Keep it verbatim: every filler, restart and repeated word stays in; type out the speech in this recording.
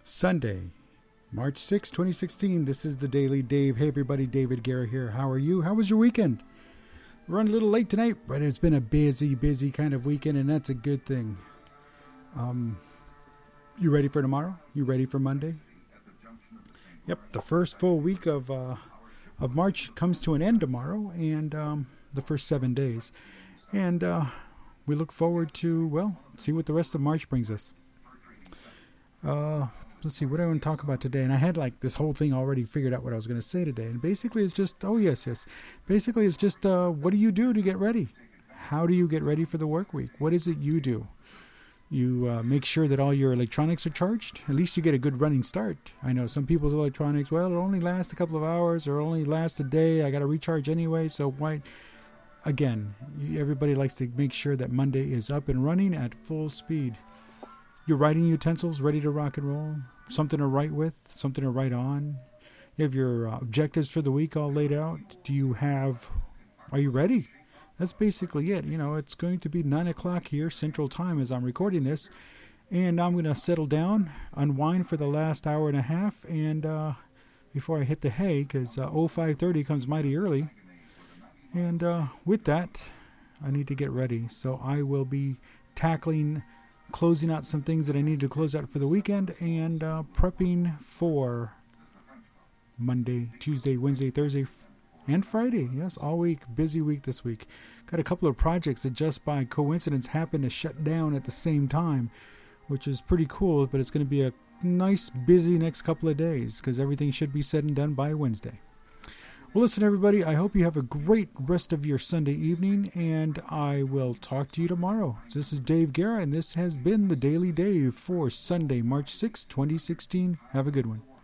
Sunday, March sixth, twenty sixteen. This is the Daily Dave. Hey everybody, David Guerra here. How are you? How was your weekend? We're running a little late tonight, but it's been a busy, busy kind of weekend, and that's a good thing. Um, you ready for tomorrow? You ready for Monday? Yep, the first full week of uh, of March comes to an end tomorrow, and um, the first seven days. And uh, we look forward to, well, see what the rest of March brings us. Uh, let's see, what do I want to talk about today? And I had like this whole thing already figured out what I was going to say today. And basically it's just, oh yes, yes. Basically it's just, uh, what do you do to get ready? How do you get ready for the work week? What is it you do? You uh, make sure that all your electronics are charged. At least you get a good running start. I know some people's electronics, well, it only lasts a couple of hours or only lasts a day. I got to recharge anyway. So why? Again, everybody likes to make sure that Monday is up and running at full speed. Your writing utensils ready to rock and roll. Something to write with. Something to write on. You have your uh, objectives for the week all laid out. Do you have... Are you ready? That's basically it. You know, it's going to be nine o'clock here, Central Time, as I'm recording this. And I'm going to settle down, unwind for the last hour and a half, and uh, before I hit the hay, because uh, oh five thirty comes mighty early. And uh, with that, I need to get ready. So I will be tackling... closing out some things that I need to close out for the weekend, and uh, prepping for Monday, Tuesday, Wednesday, Thursday, and Friday. Yes, all week. Busy week this week. Got a couple of projects that just by coincidence happened to shut down at the same time, which is pretty cool, but it's going to be a nice, busy next couple of days because everything should be said and done by Wednesday. Well, listen, everybody, I hope you have a great rest of your Sunday evening, and I will talk to you tomorrow. This is Dave Guerra, and this has been the Daily Dave for Sunday, March sixth, twenty sixteen. Have a good one.